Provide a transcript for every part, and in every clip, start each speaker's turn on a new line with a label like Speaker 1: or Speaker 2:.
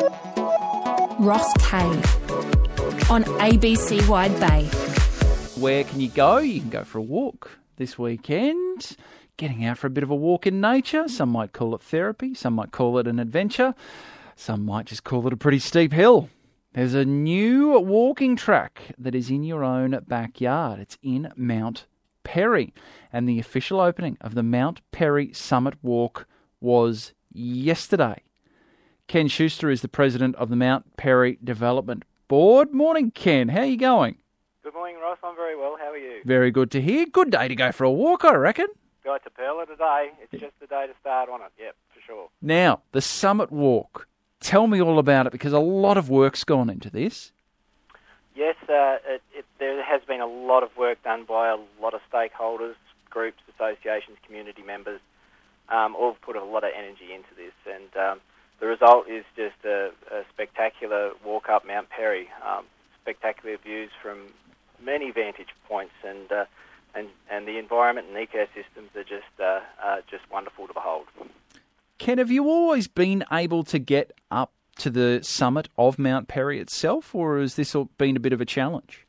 Speaker 1: Ross Kay on ABC Wide Bay.
Speaker 2: Where can you go? You can go for a walk this weekend. Getting out for a bit of a walk in nature. Some might call it therapy. Some might call it an adventure. Some might just call it a pretty steep hill. There's a new walking track that is in your own backyard. It's in Mount Perry. And the official opening of the Mount Perry Summit Walk was yesterday. Ken Schuster is the president of the Mount Perry Development Board. Morning, Ken. How are you going?
Speaker 3: Good morning, Ross. I'm very well. How are you?
Speaker 2: Very good to hear. Good day to go for a walk, I reckon.
Speaker 3: Got to Perla today. It's just the day to start on it. Yep, for sure.
Speaker 2: Now, the Summit Walk. Tell me all about it, because a lot of work's gone into this.
Speaker 3: Yes, there has been a lot of work done by a lot of stakeholders, groups, associations, community members, all put a lot of energy into this. And the result is just a spectacular walk up Mount Perry. Spectacular views from many vantage points, and the environment and ecosystems are just wonderful to behold.
Speaker 2: Ken, have you always been able to get up to the summit of Mount Perry itself, or has this been a bit of a challenge?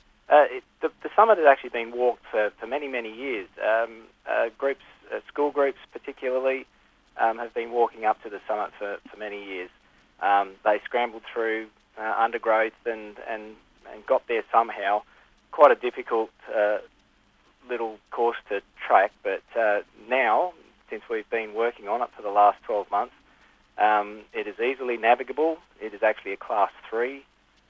Speaker 3: The summit has actually been walked for many, many years. Groups, school groups particularly, have been walking up to the summit for many years. They scrambled through undergrowth and got there somehow. Quite a difficult little course to track, but now, since we've been working on it for the last 12 months, it is easily navigable. It is actually a Class 3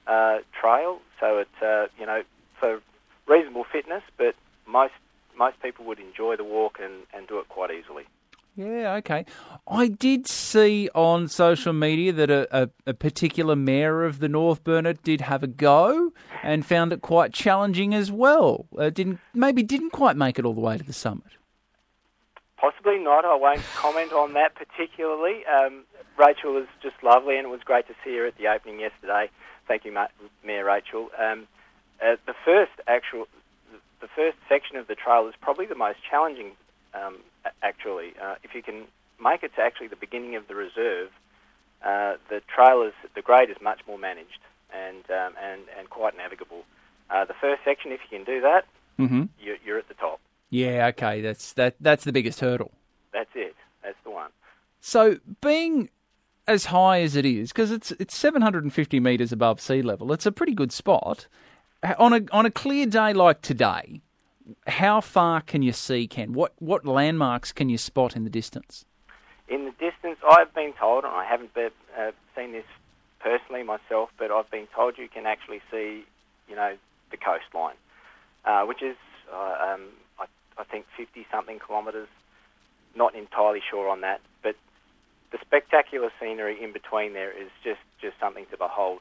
Speaker 3: trail, so it's for reasonable fitness, but most people would enjoy the walk and do it quite easily.
Speaker 2: Yeah, okay. I did see on social media that a particular mayor of the North Burnett did have a go and found it quite challenging as well. Didn't quite make it all the way to the summit.
Speaker 3: Possibly not. I won't comment on that particularly. Rachel was just lovely, and it was great to see her at the opening yesterday. Thank you, Mayor Rachel. The first section of the trail is probably the most challenging. Actually, if you can make it to actually the beginning of the reserve, the grade is much more managed and quite navigable. The first section, if you can do that, you're at the top.
Speaker 2: Yeah, okay, that's the biggest hurdle.
Speaker 3: That's it. That's the one.
Speaker 2: So, being as high as it is, because it's 750 metres above sea level, it's a pretty good spot. On a clear day like today, how far can you see, Ken? What landmarks can you spot in the distance? In the distance,
Speaker 3: I've been told, and I haven't seen this personally myself, but I've been told you can actually see, the coastline, which is, I think, 50-something kilometres. Not entirely sure on that, but the spectacular scenery in between there is just something to behold.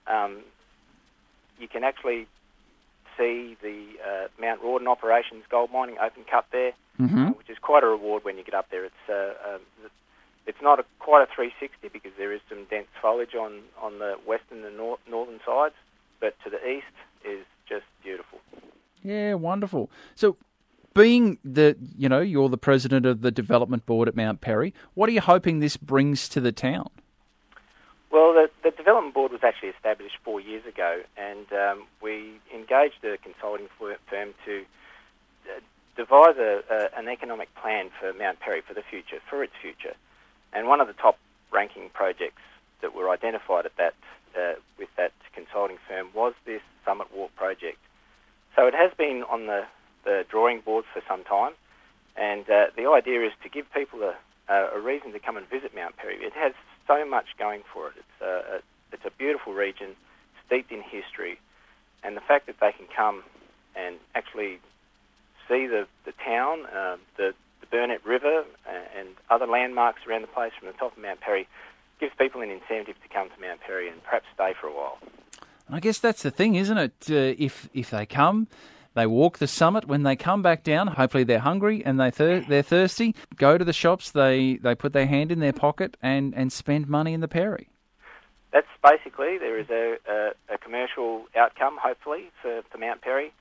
Speaker 3: You can actually see the Mount Rawdon Operations gold mining open cut there, which is quite a reward when you get up there. It's not quite a 360 because there is some dense foliage on the western and northern sides, but to the east is just beautiful.
Speaker 2: Yeah, wonderful. So, being you're the president of the development board at Mount Perry, what are you hoping this brings to the town?
Speaker 3: Well, the development board was actually established 4 years ago, and we engaged a consulting firm to devise an economic plan for Mount Perry for its future. And one of the top ranking projects that were identified at with that consulting firm was this Summit Walk project. So it has been on the drawing board for some time, and the idea is to give people a reason to come and visit Mount Perry. It has so much going for it. It's a beautiful region, steeped in history, and the fact that they can come and actually see the town, the Burnett River, and other landmarks around the place from the top of Mount Perry gives people an incentive to come to Mount Perry and perhaps stay for a while.
Speaker 2: I guess that's the thing, isn't it? If they come, they walk the summit. When they come back down, hopefully they're hungry and they're thirsty. Go to the shops. They put their hand in their pocket and spend money in the Perry.
Speaker 3: That's basically, there is a commercial outcome, hopefully, for Mount Perry.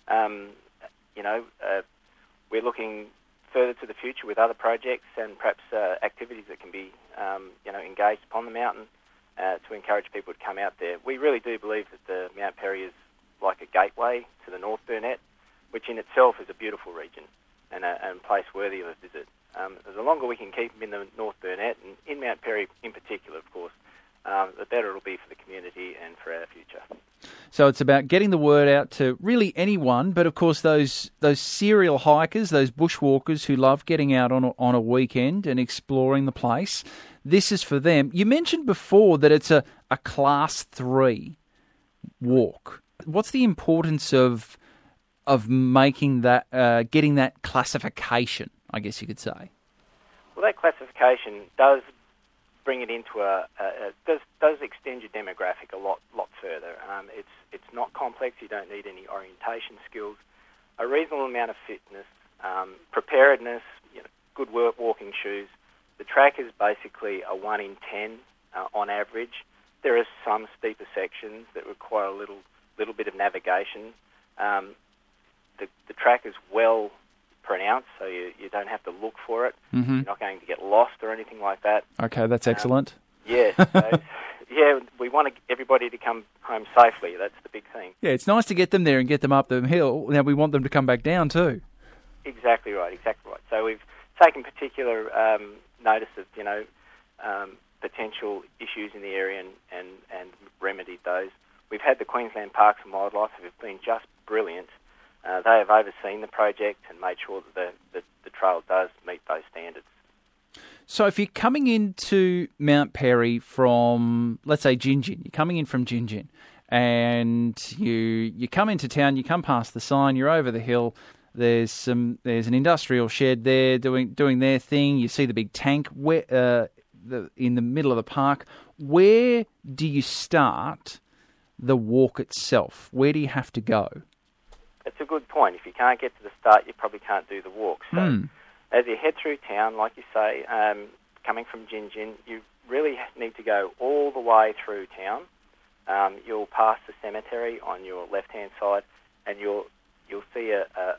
Speaker 3: We're looking further to the future with other projects and perhaps activities that can be, engaged upon the mountain to encourage people to come out there. We really do believe that the Mount Perry is like a gateway to the North Burnett, which in itself is a beautiful region and a place worthy of a visit. The longer we can keep them in the North Burnett, and in Mount Perry in particular, of course, the better it'll be for the community and for our future.
Speaker 2: So it's about getting the word out to really anyone, but of course those serial hikers, those bushwalkers who love getting out on a weekend and exploring the place. This is for them. You mentioned before that it's a Class 3 walk. What's the importance of making that, getting that classification, I guess you could say?
Speaker 3: Well, that classification does bring it into does extend your demographic a lot further. It's not complex. You don't need any orientation skills. A reasonable amount of fitness, preparedness, good walking shoes. The track is basically a 1 in 10 on average. There are some steeper sections that require a little bit of navigation. The track is well pronounced, so you don't have to look for it.
Speaker 2: Mm-hmm.
Speaker 3: You're not going to get lost or anything like that.
Speaker 2: Okay, that's excellent.
Speaker 3: Yeah, so, we want everybody to come home safely. That's the big thing.
Speaker 2: Yeah, it's nice to get them there and get them up the hill. Now we want them to come back down too.
Speaker 3: Exactly right. So we've taken particular notice of potential issues in the area and remedied those. We've had the Queensland Parks and Wildlife who have been just brilliant. They have overseen the project and made sure that the trail does meet those standards.
Speaker 2: So if you're coming into Mount Perry from, let's say, Gingin, you're coming in from Gingin, and you come into town, you come past the sign, you're over the hill, there's an industrial shed there doing their thing, you see the big tank in the middle of the park. Where do you start the walk itself? Where do you have to go?
Speaker 3: That's a good point. If you can't get to the start, you probably can't do the walk. So as you head through town, like you say, coming from Gingin, you really need to go all the way through town. You'll pass the cemetery on your left-hand side, and you'll see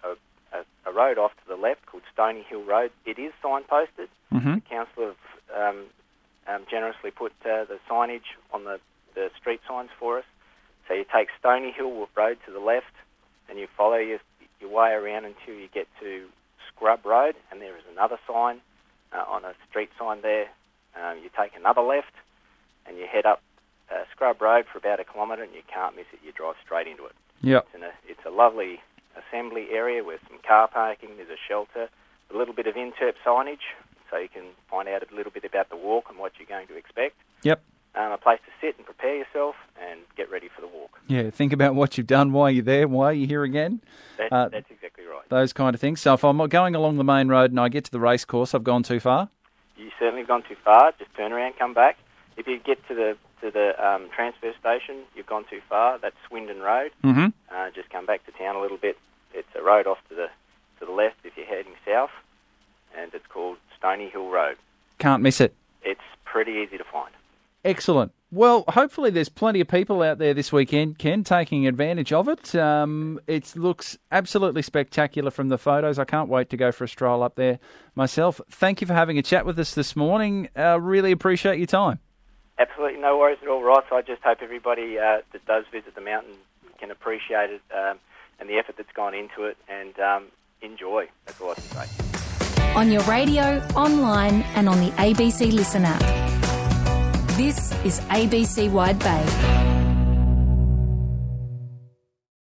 Speaker 3: a road off to the left called Stony Hill Road. It is signposted.
Speaker 2: Mm-hmm.
Speaker 3: The council have generously put the signage on the street signs for us. So you take Stony Hill Road to the left, and you follow your way around until you get to Scrub Road, and there is another sign on a street sign there. You take another left, and you head up Scrub Road for about 1 kilometre, and you can't miss it. You drive straight into it.
Speaker 2: Yep.
Speaker 3: It's a lovely assembly area with some car parking. There's a shelter, a little bit of interp signage, so you can find out a little bit about the walk and what you're going to expect.
Speaker 2: Yep.
Speaker 3: A place to sit and prepare yourself and get ready for the walk.
Speaker 2: Yeah, think about what you've done, why you're there, why you're here again.
Speaker 3: That's exactly right.
Speaker 2: Those kind of things. So if I'm going along the main road and I get to the race course, I've gone too far?
Speaker 3: You certainly have gone too far. Just turn around, come back. If you get to the transfer station, you've gone too far. That's Swindon Road.
Speaker 2: Mm-hmm.
Speaker 3: Just come back to town a little bit. It's a road off to the left if you're heading south, and it's called Stony Hill Road. Can't miss it. It's pretty easy to find.
Speaker 2: Excellent. Well, hopefully there's plenty of people out there this weekend, Ken, taking advantage of it. It looks absolutely spectacular from the photos. I can't wait to go for a stroll up there myself. Thank you for having a chat with us this morning. Really appreciate your time.
Speaker 3: Absolutely no worries at all, Ross. I just hope everybody that does visit the mountain can appreciate it and the effort that's gone into it and enjoy. That's all I can say.
Speaker 1: On your radio, online and on the ABC Listen app. This is ABC Wide Bay.